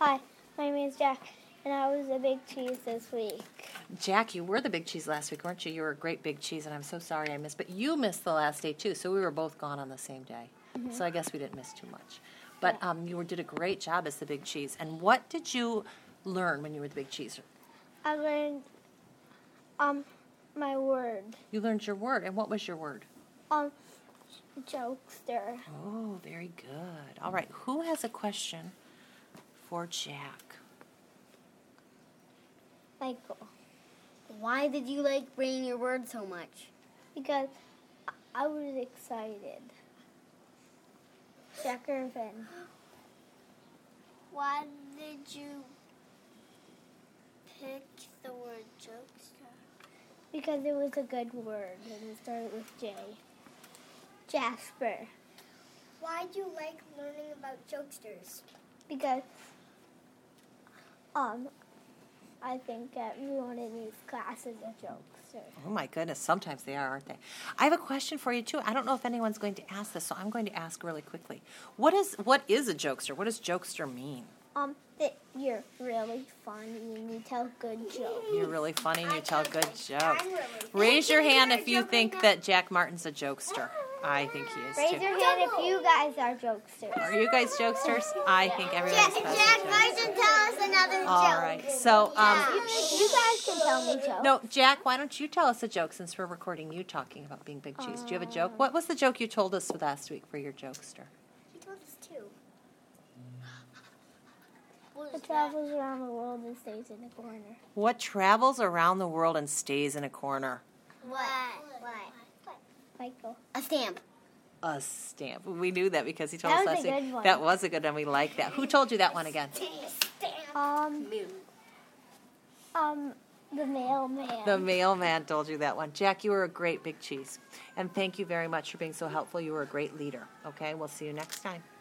Hi, my name is Jack, and I was a big cheese this week. Jack, you were the big cheese last week, weren't you? You were a great big cheese, and I'm so sorry I missed. But you missed the last day, too, so we were both gone on the same day. Mm-hmm. So I guess we didn't miss too much. But you did a great job as the big cheese. And what did you learn when you were the big cheese? I learned my word. You learned your word. And what was your word? Jokester. Oh, very good. All right, who has a question for Jack? Michael. Why did you like bringing your word so much? Because I was excited. Jack Irvin. Why did you pick the word jokester? Because it was a good word, and it started with J. Jasper. Why do you like learning about jokesters? Because I think everyone in these classes are jokesters. Oh, my goodness. Sometimes they are, aren't they? I have a question for you, too. I don't know if anyone's going to ask this, so I'm going to ask really quickly. What is a jokester? What does jokester mean? That you're really funny and you tell good jokes. You're really funny and you tell good jokes. Raise your hand if you think that Jack Martin's a jokester. I think he is, Raise too. your hand if you guys are jokesters. Are you guys jokesters? I think everybody's Jack Martin, tell us another joke. All right. So, You guys can tell me jokes. no, Jack, why don't you tell us a joke since we're recording you talking about being big cheese? Do you have a joke? What was the joke you told us last week for your jokester? He told us two. What travels around the world and stays in a corner? What travels around the world and stays in a corner? What? Michael. A stamp. A stamp. We knew that because he told That us was last a week. good one. That was a good one. We like that. Who told you that one again? The mailman. The mailman told you that one. Jack, you were a great big cheese. And thank you very much for being so helpful. You were a great leader. Okay, we'll see you next time.